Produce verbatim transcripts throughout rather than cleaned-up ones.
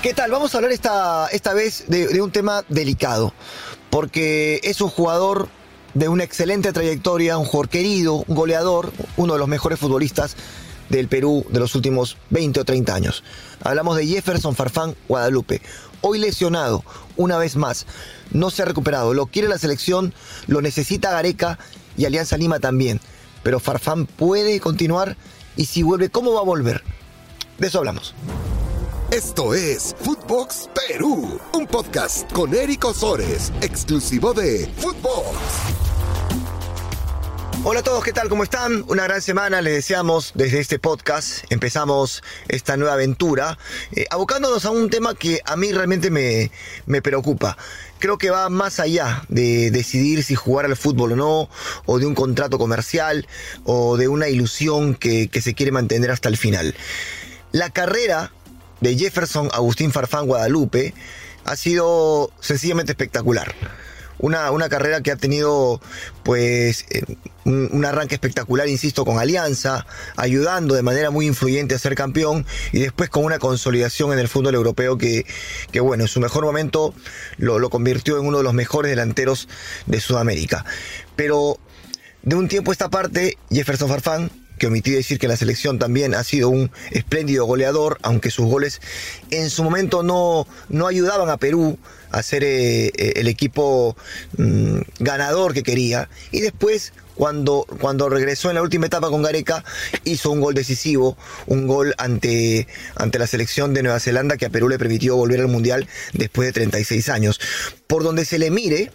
¿Qué tal? Vamos a hablar esta, esta vez de, de un tema delicado, porque es un jugador de una excelente trayectoria, un jugador querido, un goleador, uno de los mejores futbolistas del Perú de los últimos veinte o treinta años. Hablamos de Jefferson Farfán Guadalupe, hoy lesionado una vez más, no se ha recuperado, lo quiere la selección, lo necesita Gareca y Alianza Lima también, pero Farfán puede continuar y si vuelve, ¿cómo va a volver? De eso hablamos. Esto es Footbox Perú, un podcast con Eric Osores, exclusivo de Footbox. Hola a todos, ¿qué tal? ¿Cómo están? Una gran semana les deseamos desde este podcast. Empezamos esta nueva aventura, eh, abocándonos a un tema que a mí realmente me, me preocupa. Creo que va más allá de decidir si jugar al fútbol o no, o de un contrato comercial, o de una ilusión que, que se quiere mantener hasta el final. La carrera de Jefferson Agustín Farfán Guadalupe ha sido sencillamente espectacular. Una, una carrera que ha tenido pues eh, un, un arranque espectacular, insisto, con Alianza, ayudando de manera muy influyente a ser campeón, y después con una consolidación en el fútbol europeo que, que bueno, en su mejor momento lo, lo convirtió en uno de los mejores delanteros de Sudamérica. Pero de un tiempo a esta parte, Jefferson Farfán, que omití decir que la selección también ha sido un espléndido goleador, aunque sus goles en su momento no, no ayudaban a Perú a ser eh, el equipo mmm, ganador que quería. Y después, cuando, cuando regresó en la última etapa con Gareca, hizo un gol decisivo, un gol ante, ante la selección de Nueva Zelanda que a Perú le permitió volver al Mundial después de treinta y seis años. Por donde se le mire,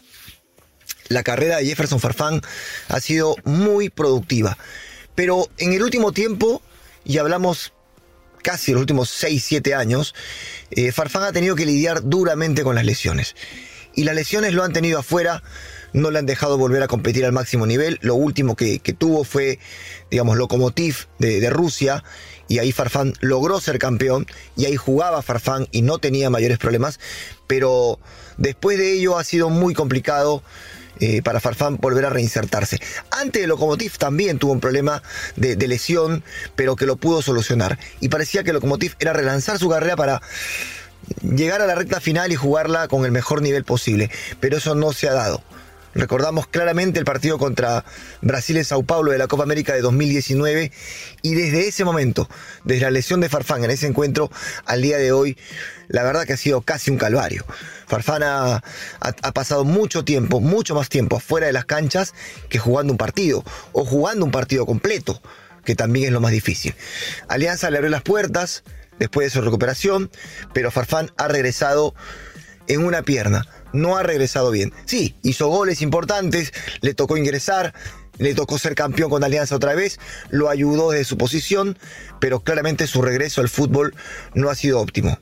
la carrera de Jefferson Farfán ha sido muy productiva. Pero en el último tiempo, y hablamos casi los últimos seis siete años, eh, Farfán ha tenido que lidiar duramente con las lesiones. Y las lesiones lo han tenido afuera, no le han dejado volver a competir al máximo nivel. Lo último que, que tuvo fue, digamos, Lokomotiv de, de Rusia, y ahí Farfán logró ser campeón, y ahí jugaba Farfán y no tenía mayores problemas. Pero después de ello ha sido muy complicado Eh, para Farfán volver a reinsertarse. Antes de Lokomotiv también tuvo un problema de, de lesión, pero que lo pudo solucionar. Y parecía que Lokomotiv era relanzar su carrera para llegar a la recta final y jugarla con el mejor nivel posible. Pero eso no se ha dado. Recordamos claramente el partido contra Brasil en Sao Paulo de la Copa América de dos mil diecinueve, y desde ese momento, desde la lesión de Farfán en ese encuentro al día de hoy, la verdad que ha sido casi un calvario. Farfán ha, ha, ha pasado mucho tiempo, mucho más tiempo afuera de las canchas que jugando un partido, o jugando un partido completo, que también es lo más difícil. Alianza le abrió las puertas después de su recuperación, pero Farfán ha regresado en una pierna. No ha regresado bien. Sí, hizo goles importantes, le tocó ingresar, le tocó ser campeón con Alianza otra vez, lo ayudó desde su posición, pero claramente su regreso al fútbol no ha sido óptimo.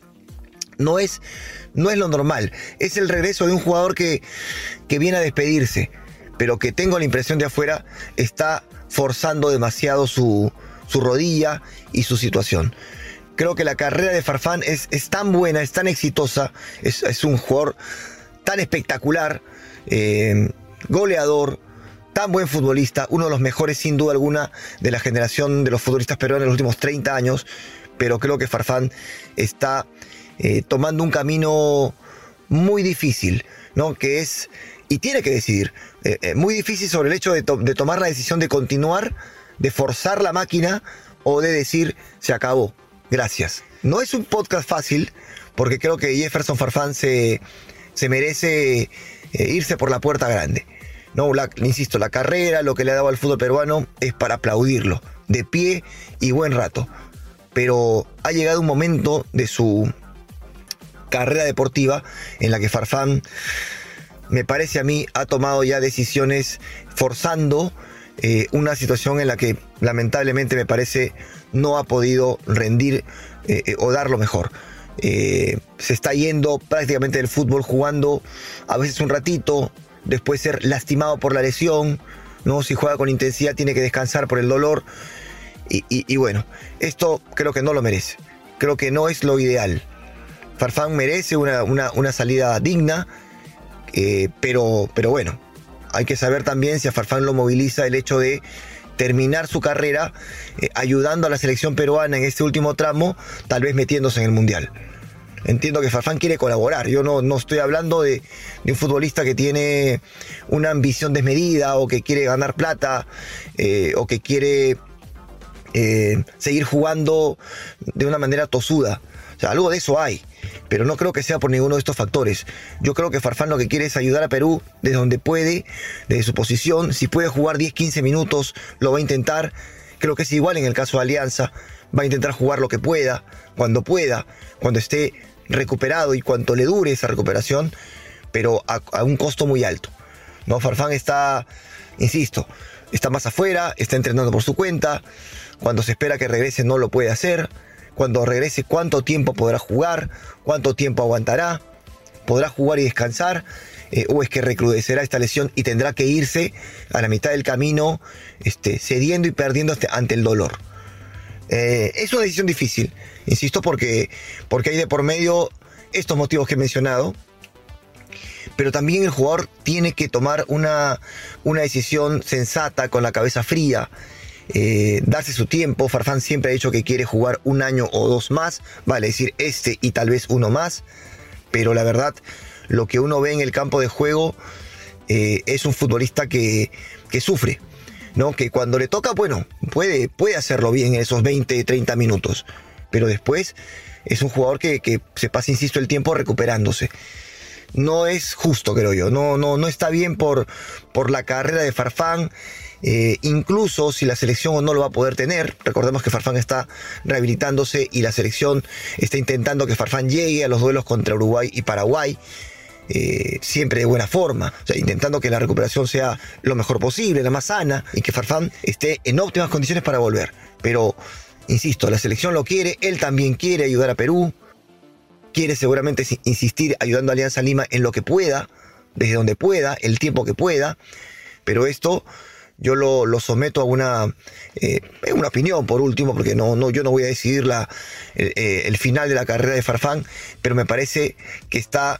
No es, no es lo normal, es el regreso de un jugador que, que viene a despedirse, pero que tengo la impresión de afuera está forzando demasiado su, su rodilla y su situación. Creo que la carrera de Farfán es, es tan buena, es tan exitosa, es, es un jugador tan espectacular, eh, goleador, tan buen futbolista, uno de los mejores sin duda alguna de la generación de los futbolistas peruanos en los últimos treinta años, pero creo que Farfán está eh, tomando un camino muy difícil, ¿no? Que es, y tiene que decidir, eh, eh, muy difícil sobre el hecho de, to- de tomar la decisión de continuar, de forzar la máquina, o de decir, se acabó, gracias. No es un podcast fácil, porque creo que Jefferson Farfán se... se merece eh, irse por la puerta grande. No, la, insisto, la carrera, lo que le ha dado al fútbol peruano es para aplaudirlo, de pie y buen rato. Pero ha llegado un momento de su carrera deportiva en la que Farfán, me parece a mí, ha tomado ya decisiones forzando eh, una situación en la que lamentablemente me parece no ha podido rendir eh, eh, o dar lo mejor. Eh, se está yendo prácticamente del fútbol jugando a veces un ratito, después ser lastimado por la lesión, ¿no? Si juega con intensidad tiene que descansar por el dolor y, y, y bueno, esto creo que no lo merece, creo que no es lo ideal. Farfán merece una, una, una salida digna, eh, pero, pero bueno, hay que saber también si a Farfán lo moviliza el hecho de terminar su carrera eh, ayudando a la selección peruana en este último tramo, tal vez metiéndose en el Mundial. Entiendo que Farfán quiere colaborar. Yo no, no estoy hablando de, de un futbolista que tiene una ambición desmedida o que quiere ganar plata eh, o que quiere eh, seguir jugando de una manera tosuda. O sea, algo de eso hay, pero no creo que sea por ninguno de estos factores. Yo creo que Farfán lo que quiere es ayudar a Perú desde donde puede, desde su posición. Si puede jugar diez, quince minutos, lo va a intentar. Creo que es igual en el caso de Alianza. Va a intentar jugar lo que pueda, cuando pueda, cuando esté recuperado y cuanto le dure esa recuperación, pero a, a un costo muy alto, ¿no? Farfán está, insisto, está más afuera, está entrenando por su cuenta. Cuando se espera que regrese no lo puede hacer. Cuando regrese, ¿cuánto tiempo podrá jugar? ¿Cuánto tiempo aguantará? ¿Podrá jugar y descansar? Eh, ¿O es que recrudecerá esta lesión y tendrá que irse a la mitad del camino este, cediendo y perdiendo ante el dolor? Eh, es una decisión difícil, insisto, porque, porque hay de por medio estos motivos que he mencionado. Pero también el jugador tiene que tomar una, una decisión sensata, con la cabeza fría. Eh, darse su tiempo. Farfán siempre ha dicho que quiere jugar un año o dos más, vale decir este y tal vez uno más, pero la verdad lo que uno ve en el campo de juego eh, es un futbolista que, que sufre, ¿no? Que cuando le toca, bueno, puede, puede hacerlo bien en esos veinte, treinta minutos, pero después es un jugador que, que se pasa, insisto, el tiempo recuperándose. No es justo, creo yo, no, no, no está bien por, por la carrera de Farfán. Eh, incluso si la selección no lo va a poder tener. Recordemos que Farfán está rehabilitándose y la selección está intentando que Farfán llegue a los duelos contra Uruguay y Paraguay, eh, siempre de buena forma, o sea, intentando que la recuperación sea lo mejor posible, la más sana, y que Farfán esté en óptimas condiciones para volver. Pero, insisto, la selección lo quiere, él también quiere ayudar a Perú, quiere seguramente insistir ayudando a Alianza Lima en lo que pueda, desde donde pueda, el tiempo que pueda, pero esto yo lo, lo someto a una, eh, una opinión, por último, porque no, no, yo no voy a decidir la, eh, el final de la carrera de Farfán, pero me parece que está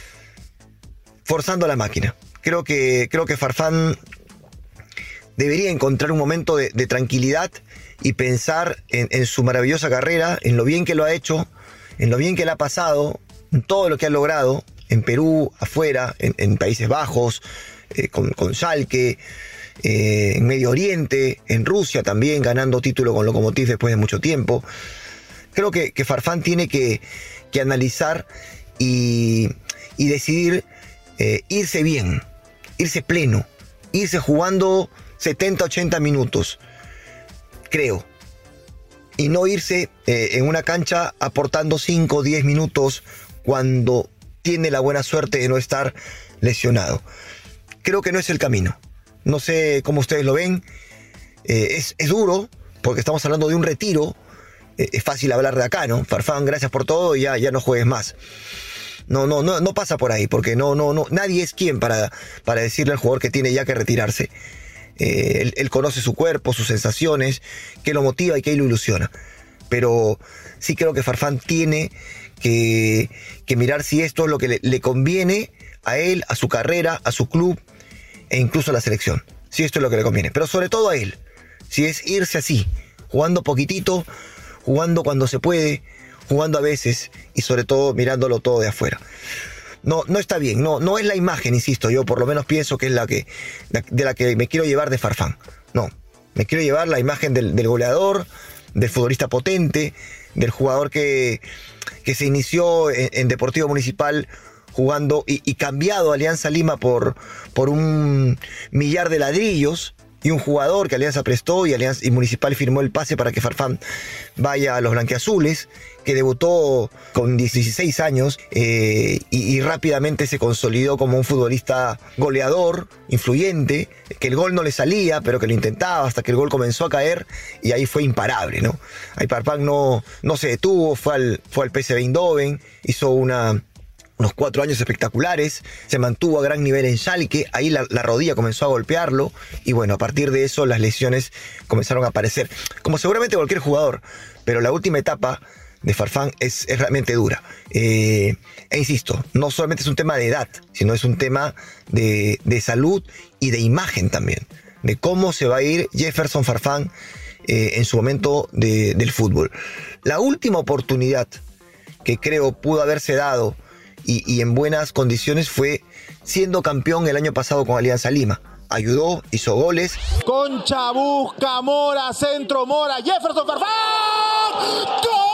forzando la máquina. Creo que, creo que Farfán debería encontrar un momento de, de tranquilidad y pensar en, en su maravillosa carrera, en lo bien que lo ha hecho, en lo bien que le ha pasado, en todo lo que ha logrado, en Perú, afuera, en, en Países Bajos, eh, con, con Schalke, Eh, en Medio Oriente, en Rusia también, ganando título con Lokomotiv después de mucho tiempo. Creo que, que Farfán tiene que, que analizar y, y decidir eh, irse bien, irse pleno, irse jugando setenta, ochenta minutos, creo, y no irse eh, en una cancha aportando cinco o diez minutos cuando tiene la buena suerte de no estar lesionado. Creo que no es el camino. No sé cómo ustedes lo ven. Eh, es, es duro, porque estamos hablando de un retiro. Eh, es fácil hablar de acá, ¿no? Farfán, gracias por todo y ya, ya no juegues más. No, no, no, no pasa por ahí, porque no, no, no, nadie es quien para, para decirle al jugador que tiene ya que retirarse. Eh, él, él conoce su cuerpo, sus sensaciones, qué lo motiva y qué lo ilusiona. Pero sí creo que Farfán tiene que, que mirar si esto es lo que le, le conviene a él, a su carrera, a su club, e incluso a la selección, si esto es lo que le conviene, pero sobre todo a él, si es irse así, jugando poquitito, jugando cuando se puede, jugando a veces y sobre todo mirándolo todo de afuera. No, no está bien, no, no es la imagen, insisto, yo por lo menos pienso que es la que, de la que me quiero llevar de Farfán. No, me quiero llevar la imagen del, del goleador, del futbolista potente, del jugador que, que se inició en, en Deportivo Municipal jugando y, y cambiado a Alianza Lima por, por un millar de ladrillos, y un jugador que Alianza prestó y, Alianza, y Municipal firmó el pase para que Farfán vaya a los blanquiazules, que debutó con dieciséis años eh, y, y rápidamente se consolidó como un futbolista goleador, influyente, que el gol no le salía, pero que lo intentaba hasta que el gol comenzó a caer y ahí fue imparable, ¿no? Ahí Farfán no, no se detuvo, fue al, fue al P S V Eindhoven, hizo una... unos cuatro años espectaculares, se mantuvo a gran nivel en Schalke, ahí la, la rodilla comenzó a golpearlo, y bueno, a partir de eso las lesiones comenzaron a aparecer, como seguramente cualquier jugador, pero la última etapa de Farfán es, es realmente dura. Eh, e insisto, no solamente es un tema de edad, sino es un tema de, de salud y de imagen también, de cómo se va a ir Jefferson Farfán eh, en su momento de, del fútbol. La última oportunidad que creo pudo haberse dado y, y en buenas condiciones fue siendo campeón el año pasado con Alianza Lima. Ayudó, hizo goles. Concha busca Mora, centro Mora, Jefferson Farfán. ¡Gol!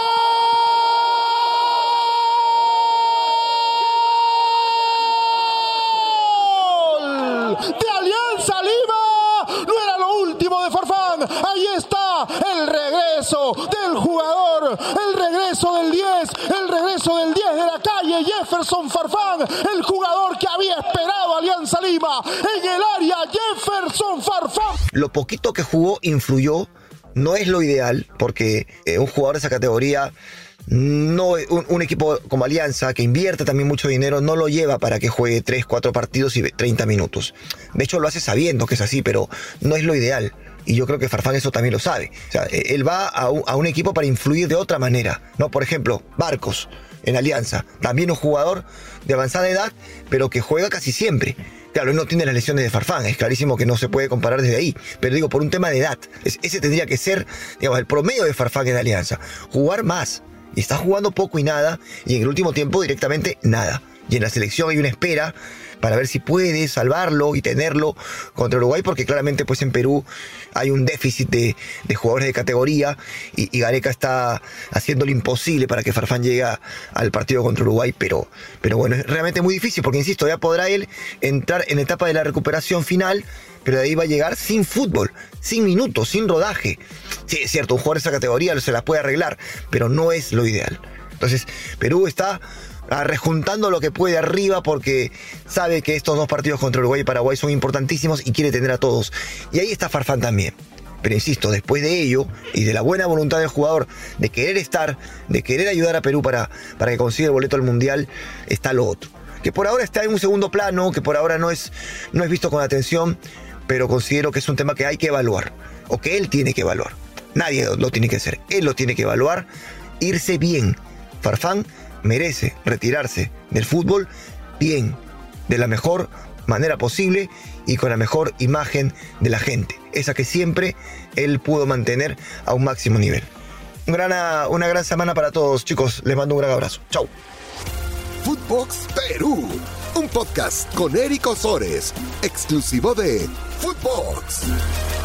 De Alianza Lima. No era lo último de Farfán. Ahí está el regreso del jugador, el regreso del diez, el regreso del diez de la calle, Jefferson Farfán, el jugador que había esperado Alianza Lima en el área, Jefferson Farfán. Lo poquito que jugó influyó, no es lo ideal, porque eh, un jugador de esa categoría, no un, un equipo como Alianza, que invierte también mucho dinero, no lo lleva para que juegue tres, cuatro partidos y treinta minutos. De hecho, lo hace sabiendo que es así, pero no es lo ideal. Y yo creo que Farfán eso también lo sabe. O sea, él va a un, a un equipo para influir de otra manera, ¿no? Por ejemplo, Barcos en Alianza, también un jugador de avanzada edad, pero que juega casi siempre. Claro, él no tiene las lesiones de Farfán, es clarísimo que no se puede comparar desde ahí, pero digo, por un tema de edad, es, ese tendría que ser, digamos, el promedio de Farfán en Alianza, jugar más, y está jugando poco y nada, y en el último tiempo directamente nada. Y en la selección hay una espera para ver si puede salvarlo y tenerlo contra Uruguay, porque claramente pues en Perú hay un déficit de, de jugadores de categoría y, y Gareca está haciendo lo imposible para que Farfán llegue al partido contra Uruguay, pero, pero bueno, es realmente muy difícil, porque insisto, ya podrá él entrar en etapa de la recuperación final, pero de ahí va a llegar sin fútbol, sin minutos, sin rodaje. Sí, es cierto, un jugador de esa categoría se la puede arreglar, pero no es lo ideal. Entonces, Perú está rejuntando lo que puede arriba porque sabe que estos dos partidos contra Uruguay y Paraguay son importantísimos y quiere tener a todos. Y ahí está Farfán también. Pero insisto, después de ello y de la buena voluntad del jugador de querer estar, de querer ayudar a Perú para, para que consiga el boleto al Mundial, está lo otro. Que por ahora está en un segundo plano, que por ahora no es, no es visto con atención, pero considero que es un tema que hay que evaluar, o que él tiene que evaluar. Nadie lo tiene que hacer, él lo tiene que evaluar, irse bien. Farfán merece retirarse del fútbol bien, de la mejor manera posible y con la mejor imagen de la gente, esa que siempre él pudo mantener a un máximo nivel. Un gran, una gran semana para todos, chicos, les mando un gran abrazo. Chau. Footbox Perú, un podcast con Eric Osores, exclusivo de Footbox.